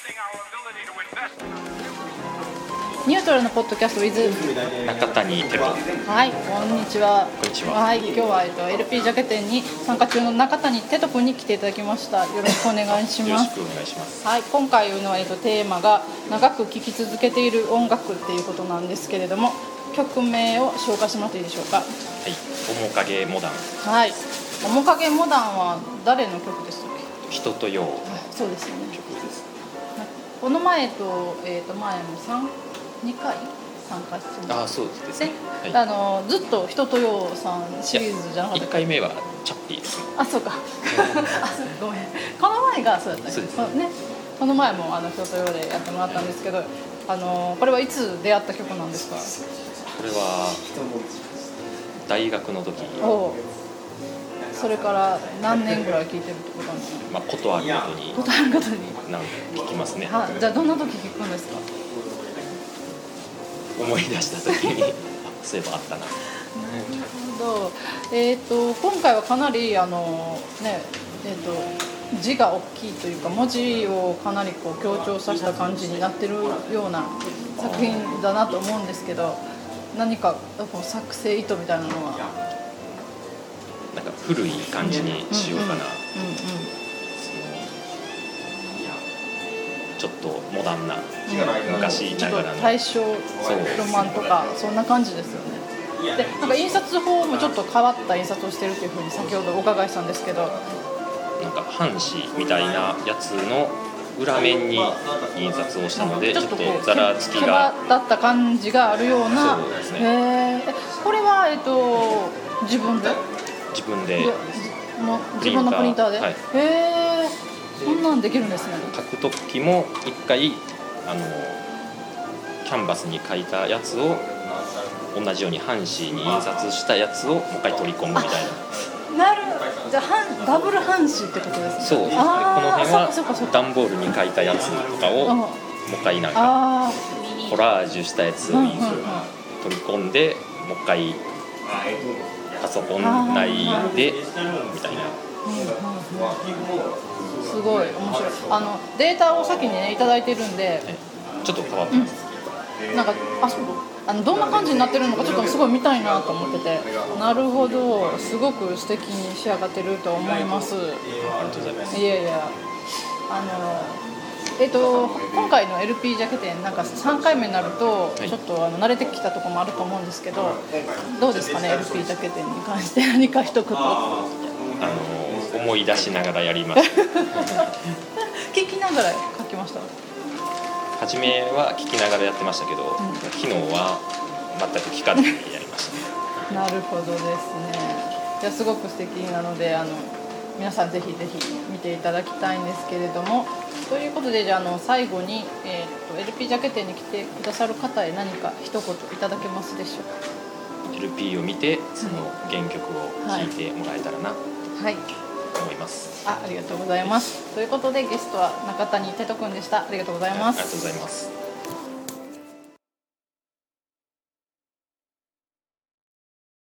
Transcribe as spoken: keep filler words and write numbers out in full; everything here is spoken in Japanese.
ニュートラルのポッドキャスト with 中谷テト。 はい、こんにちは。 こんにちは。 はい、今日は、えっと、エルピー ジャケ店に参加中の中谷テト君に来ていただきました。よろしくお願いします。 よろしくお願いします。 はい、今回の、えっと、テーマが長く聴き続けている音楽っていうことなんですけれども、曲名を紹介してもらっていいでしょうか。はい、 面影モダン。 はい、面影モダンは誰の曲ですか。 人とよう。 そうですよね。 曲です。 この前と、えっと、前も三にかい参加してます。 あ、そうですね。 はい、あのずっと人とようさんシリーズじゃなかったっけ。いっかいめはチャッピーですね。 あ、そうか。あ、ごめん。この前がそうだったそうですね。この前もあの人とようでやってもらったんですけど、あのこれはいつ出会った曲なんですか。 これは大学の時。 お、それから何年ぐらい聴いてるってことなんですか。 まあ、ことあるごとにことあるごとになんか聞きますね。 は、じゃあどんな時聴くんですか。 思い出した時にそういえばあったな。なるほど。えっと今回はかなりあのねえっと字が大きいというか文字をかなりこう強調させた感じになってるような作品だなと思うんですけど、何かこう作成意図みたいなのはなんか古い感じにしようかな。うんうんうんうん、ちょっとモダンな、うん、昔ながらの大正ロマンとかそんな感じですよね。で、なんか印刷法もちょっと変わった印刷をしてるというふうに先ほどお伺いしたんですけど、 なんか半紙みたいなやつの裏面に印刷をしたので、ちょっとざらつきがだった感じがあるような。 そうですね。 へー、これは、えっと、自分で自分での自分のプリンターで、はい、へえ、そんなんできるんですね。 書くときも一回あのキャンバスに書いたやつを同じように半紙に印刷したやつをもう一回取り込むみたいな。なる、じゃあダブル半紙ってことですね。 そうですね。この辺は段ボールに書いたやつとかをもう一回なんかコラージュしたやつを取り込んでもう一回パソコン内でみたいな。 すごい面白い。あのデータを先にねいただいてるんで、 ちょっと変わってます。 うん、なんかあそうあのどんな感じになってるのかちょっとすごい見たいなと思ってて。なるほど、すごく素敵に仕上がってると思います。ありがとうございます。 いやいや、あのえっと今回の エルピー ジャケ店なんかさんかいめになるとちょっとあの慣れてきたところもあると思うんですけど、どうですかね エルピー ジャケ店に関して何か一言。 あの思い出しながらやりました。 聞きながら書きました。 初めは聞きながらやってましたけど、うん、昨日は全く聞かずにやりました。 なるほどですね。いやすごく素敵なのであの皆さんぜひぜひ見ていただきたいんですけれども、ということでじゃあ、あの最後に、えー、と エルピー ジャケ店に来てくださる方へ何か一言いただけますでしょうか。 エルピー を見てその原曲を聴いてもらえたらなと思います。 はい、あ、ありがとうございます。ということでゲストは中谷テト君でした。ありがとうございます。 ありがとうございます。